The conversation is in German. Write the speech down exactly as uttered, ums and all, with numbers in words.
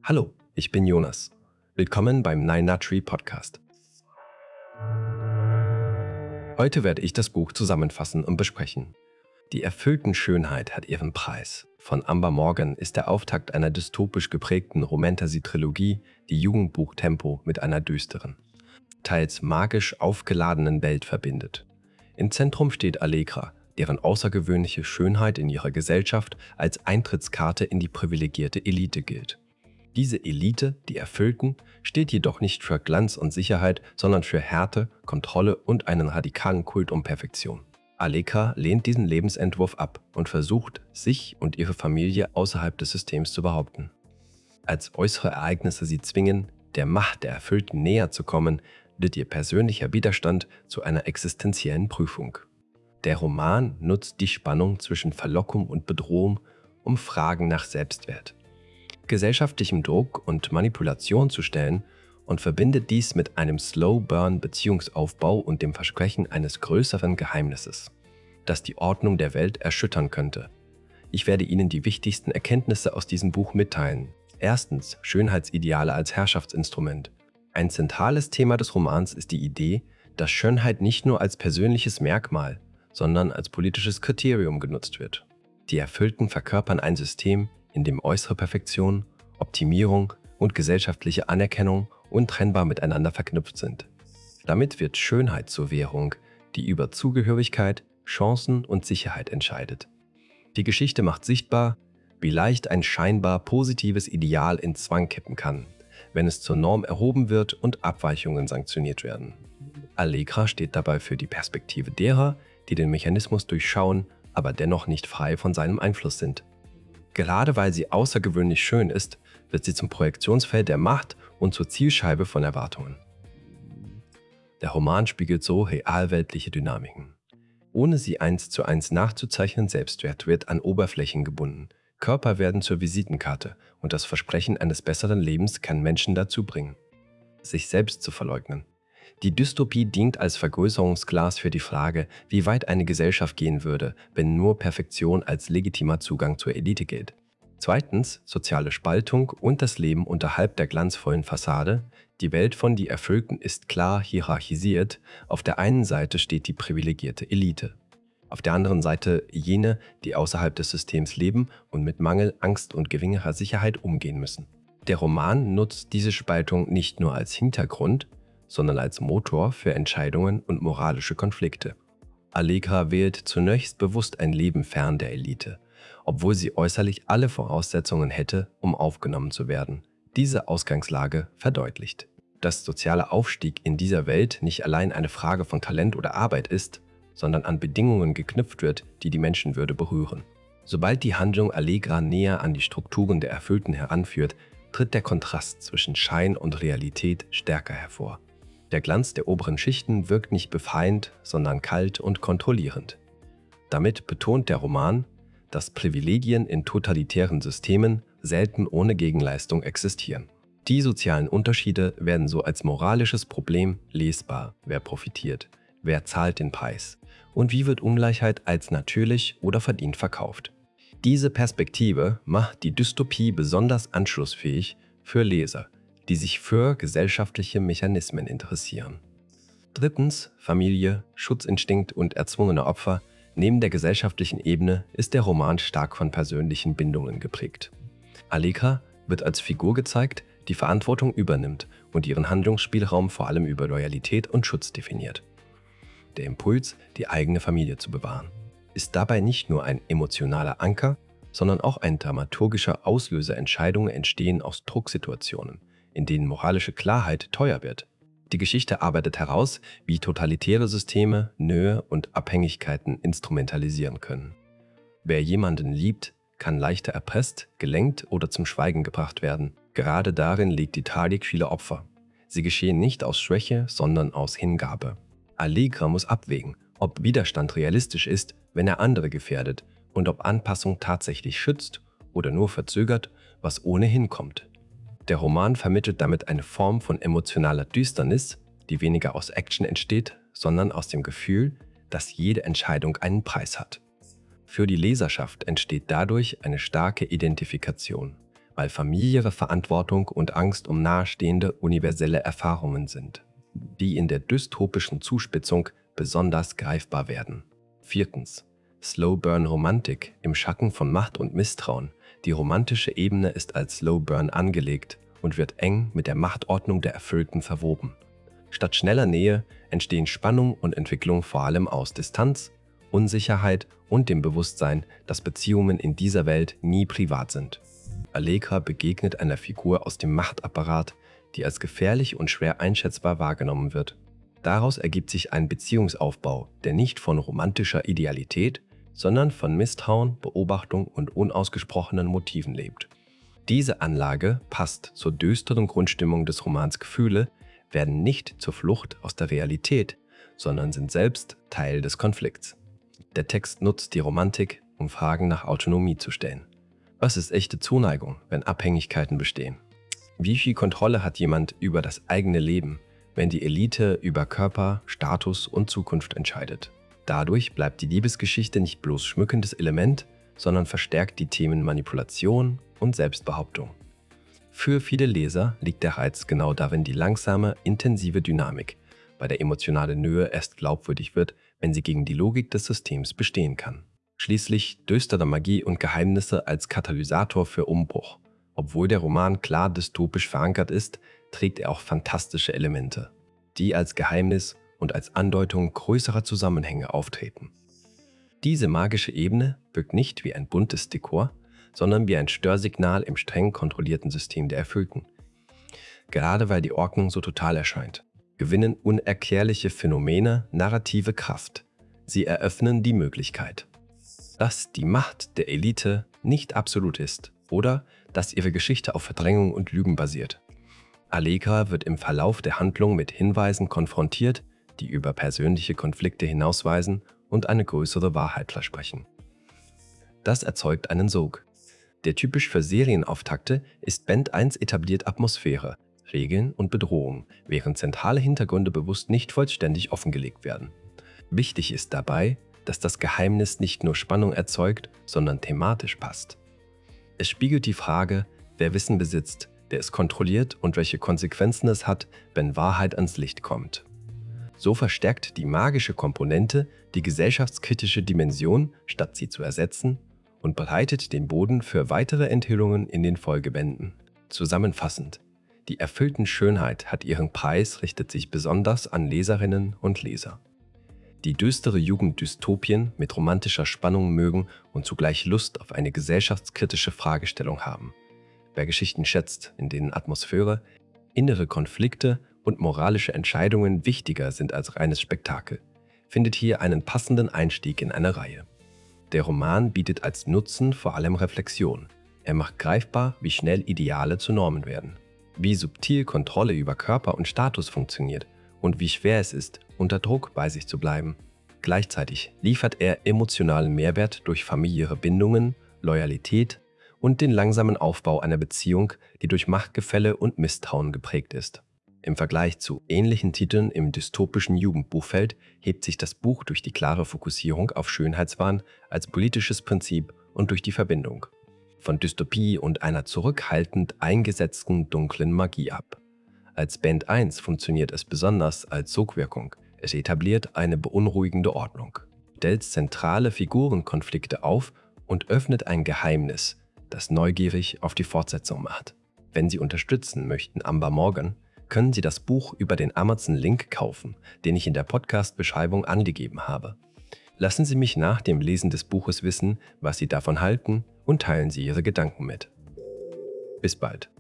Hallo, ich bin Jonas. Willkommen beim Nine Nut Tree Podcast. Heute werde ich das Buch zusammenfassen und besprechen. Die erfüllten Schönheit hat ihren Preis. Von Amber Morgan ist der Auftakt einer dystopisch geprägten Romantasy-Trilogie, die Jugendbuchtempo mit einer düsteren, teils magisch aufgeladenen Welt verbindet. Im Zentrum steht Allegra, deren außergewöhnliche Schönheit in ihrer Gesellschaft als Eintrittskarte in die privilegierte Elite gilt. Diese Elite, die Erfüllten, steht jedoch nicht für Glanz und Sicherheit, sondern für Härte, Kontrolle und einen radikalen Kult um Perfektion. Allegra lehnt diesen Lebensentwurf ab und versucht, sich und ihre Familie außerhalb des Systems zu behaupten. Als äußere Ereignisse sie zwingen, der Macht der Erfüllten näher zu kommen, wird ihr persönlicher Widerstand zu einer existenziellen Prüfung. Der Roman nutzt die Spannung zwischen Verlockung und Bedrohung, um Fragen nach Selbstwert, gesellschaftlichem Druck und Manipulation zu stellen und verbindet dies mit einem Slow-Burn-Beziehungsaufbau und dem Versprechen eines größeren Geheimnisses, das die Ordnung der Welt erschüttern könnte. Ich werde Ihnen die wichtigsten Erkenntnisse aus diesem Buch mitteilen. Erstens, Schönheitsideale als Herrschaftsinstrument. Ein zentrales Thema des Romans ist die Idee, dass Schönheit nicht nur als persönliches Merkmal, sondern als politisches Kriterium genutzt wird. Die Erfüllten verkörpern ein System, in dem äußere Perfektion, Optimierung und gesellschaftliche Anerkennung untrennbar miteinander verknüpft sind. Damit wird Schönheit zur Währung, die über Zugehörigkeit, Chancen und Sicherheit entscheidet. Die Geschichte macht sichtbar, wie leicht ein scheinbar positives Ideal in Zwang kippen kann, wenn es zur Norm erhoben wird und Abweichungen sanktioniert werden. Allegra steht dabei für die Perspektive derer, die den Mechanismus durchschauen, aber dennoch nicht frei von seinem Einfluss sind. Gerade weil sie außergewöhnlich schön ist, wird sie zum Projektionsfeld der Macht und zur Zielscheibe von Erwartungen. Der Roman spiegelt so realweltliche Dynamiken. Ohne sie eins zu eins nachzuzeichnen, Selbstwert wird an Oberflächen gebunden. Körper werden zur Visitenkarte und das Versprechen eines besseren Lebens kann Menschen dazu bringen, sich selbst zu verleugnen. Die Dystopie dient als Vergrößerungsglas für die Frage, wie weit eine Gesellschaft gehen würde, wenn nur Perfektion als legitimer Zugang zur Elite gilt. Zweitens, soziale Spaltung und das Leben unterhalb der glanzvollen Fassade. Die Welt von Die Erfüllten ist klar hierarchisiert. Auf der einen Seite steht die privilegierte Elite. Auf der anderen Seite jene, die außerhalb des Systems leben und mit Mangel, Angst und geringerer Sicherheit umgehen müssen. Der Roman nutzt diese Spaltung nicht nur als Hintergrund, sondern als Motor für Entscheidungen und moralische Konflikte. Allegra wählt zunächst bewusst ein Leben fern der Elite, obwohl sie äußerlich alle Voraussetzungen hätte, um aufgenommen zu werden. Diese Ausgangslage verdeutlicht, dass sozialer Aufstieg in dieser Welt nicht allein eine Frage von Talent oder Arbeit ist, sondern an Bedingungen geknüpft wird, die die Menschenwürde berühren. Sobald die Handlung Allegra näher an die Strukturen der Erfüllten heranführt, tritt der Kontrast zwischen Schein und Realität stärker hervor. Der Glanz der oberen Schichten wirkt nicht befreiend, sondern kalt und kontrollierend. Damit betont der Roman, dass Privilegien in totalitären Systemen selten ohne Gegenleistung existieren. Die sozialen Unterschiede werden so als moralisches Problem lesbar. Wer profitiert? Wer zahlt den Preis? Und wie wird Ungleichheit als natürlich oder verdient verkauft? Diese Perspektive macht die Dystopie besonders anschlussfähig für Leser, die sich für gesellschaftliche Mechanismen interessieren. Drittens, Familie, Schutzinstinkt und erzwungene Opfer. Neben der gesellschaftlichen Ebene ist der Roman stark von persönlichen Bindungen geprägt. Allegra wird als Figur gezeigt, die Verantwortung übernimmt und ihren Handlungsspielraum vor allem über Loyalität und Schutz definiert. Der Impuls, die eigene Familie zu bewahren, ist dabei nicht nur ein emotionaler Anker, sondern auch ein dramaturgischer Auslöser. Entscheidungen entstehen aus Drucksituationen, in denen moralische Klarheit teuer wird. Die Geschichte arbeitet heraus, wie totalitäre Systeme Nähe und Abhängigkeiten instrumentalisieren können. Wer jemanden liebt, kann leichter erpresst, gelenkt oder zum Schweigen gebracht werden. Gerade darin liegt die Tragik vieler Opfer. Sie geschehen nicht aus Schwäche, sondern aus Hingabe. Allegra muss abwägen, ob Widerstand realistisch ist, wenn er andere gefährdet, und ob Anpassung tatsächlich schützt oder nur verzögert, was ohnehin kommt. Der Roman vermittelt damit eine Form von emotionaler Düsternis, die weniger aus Action entsteht, sondern aus dem Gefühl, dass jede Entscheidung einen Preis hat. Für die Leserschaft entsteht dadurch eine starke Identifikation. weil familiäre Verantwortung und Angst um nahestehende universelle Erfahrungen sind, die in der dystopischen Zuspitzung besonders greifbar werden. Viertens. Slow-Burn-Romantik im Schatten von Macht und Misstrauen. Die romantische Ebene ist als Slow-Burn angelegt und wird eng mit der Machtordnung der Erfüllten verwoben. Statt schneller Nähe entstehen Spannung und Entwicklung vor allem aus Distanz, Unsicherheit und dem Bewusstsein, dass Beziehungen in dieser Welt nie privat sind. Allegra begegnet einer Figur aus dem Machtapparat, die als gefährlich und schwer einschätzbar wahrgenommen wird. Daraus ergibt sich ein Beziehungsaufbau, der nicht von romantischer Idealität, sondern von Misstrauen, Beobachtung und unausgesprochenen Motiven lebt. Diese Anlage passt zur düsteren Grundstimmung des Romans Gefühle, werden nicht zur Flucht aus der Realität, sondern sind selbst Teil des Konflikts. Der Text nutzt die Romantik, um Fragen nach Autonomie zu stellen. Was ist echte Zuneigung, wenn Abhängigkeiten bestehen? Wie viel Kontrolle hat jemand über das eigene Leben, wenn die Elite über Körper, Status und Zukunft entscheidet? Dadurch bleibt die Liebesgeschichte nicht bloß schmückendes Element, sondern verstärkt die Themen Manipulation und Selbstbehauptung. Für viele Leser liegt der Reiz genau darin, die langsame, intensive Dynamik, bei der emotionale Nähe erst glaubwürdig wird, wenn sie gegen die Logik des Systems bestehen kann. Schließlich düstere Magie und Geheimnisse als Katalysator für Umbruch. Obwohl der Roman klar dystopisch verankert ist, trägt er auch fantastische Elemente, die als Geheimnis und als Andeutung größerer Zusammenhänge auftreten. Diese magische Ebene wirkt nicht wie ein buntes Dekor, sondern wie ein Störsignal im streng kontrollierten System der Erfüllten. Gerade weil die Ordnung so total erscheint, gewinnen unerklärliche Phänomene narrative Kraft. Sie eröffnen die Möglichkeit, dass die Macht der Elite nicht absolut ist oder dass ihre Geschichte auf Verdrängung und Lügen basiert. Allegra wird im Verlauf der Handlung mit Hinweisen konfrontiert, die über persönliche Konflikte hinausweisen und eine größere Wahrheit versprechen. Das erzeugt einen Sog. Der typisch für Serienauftakte ist Band eins etabliert Atmosphäre, Regeln und Bedrohung, während zentrale Hintergründe bewusst nicht vollständig offengelegt werden. Wichtig ist dabei, dass das Geheimnis nicht nur Spannung erzeugt, sondern thematisch passt. Es spiegelt die Frage, wer Wissen besitzt, der es kontrolliert und welche Konsequenzen es hat, wenn Wahrheit ans Licht kommt. So verstärkt die magische Komponente die gesellschaftskritische Dimension, statt sie zu ersetzen, und bereitet den Boden für weitere Enthüllungen in den Folgebänden. Zusammenfassend: Die erfüllten Schönheit hat ihren Preis, richtet sich besonders an Leserinnen und Leser, die düstere Jugenddystopien mit romantischer Spannung mögen und zugleich Lust auf eine gesellschaftskritische Fragestellung haben. Wer Geschichten schätzt, in denen Atmosphäre, innere Konflikte und moralische Entscheidungen wichtiger sind als reines Spektakel, findet hier einen passenden Einstieg in eine Reihe. Der Roman bietet als Nutzen vor allem Reflexion. Er macht greifbar, wie schnell Ideale zu Normen werden, wie subtil Kontrolle über Körper und Status funktioniert und wie schwer es ist, unter Druck bei sich zu bleiben. Gleichzeitig liefert er emotionalen Mehrwert durch familiäre Bindungen, Loyalität und den langsamen Aufbau einer Beziehung, die durch Machtgefälle und Misstrauen geprägt ist. Im Vergleich zu ähnlichen Titeln im dystopischen Jugendbuchfeld hebt sich das Buch durch die klare Fokussierung auf Schönheitswahn als politisches Prinzip und durch die Verbindung von Dystopie und einer zurückhaltend eingesetzten dunklen Magie ab. Als Band eins funktioniert es besonders als Sogwirkung. Es etabliert eine beunruhigende Ordnung, stellt zentrale Figurenkonflikte auf und öffnet ein Geheimnis, das neugierig auf die Fortsetzung macht. Wenn Sie unterstützen möchten Amber Morgan, können Sie das Buch über den Amazon-Link kaufen, den ich in der Podcast-Beschreibung angegeben habe. Lassen Sie mich nach dem Lesen des Buches wissen, was Sie davon halten, und teilen Sie Ihre Gedanken mit. Bis bald.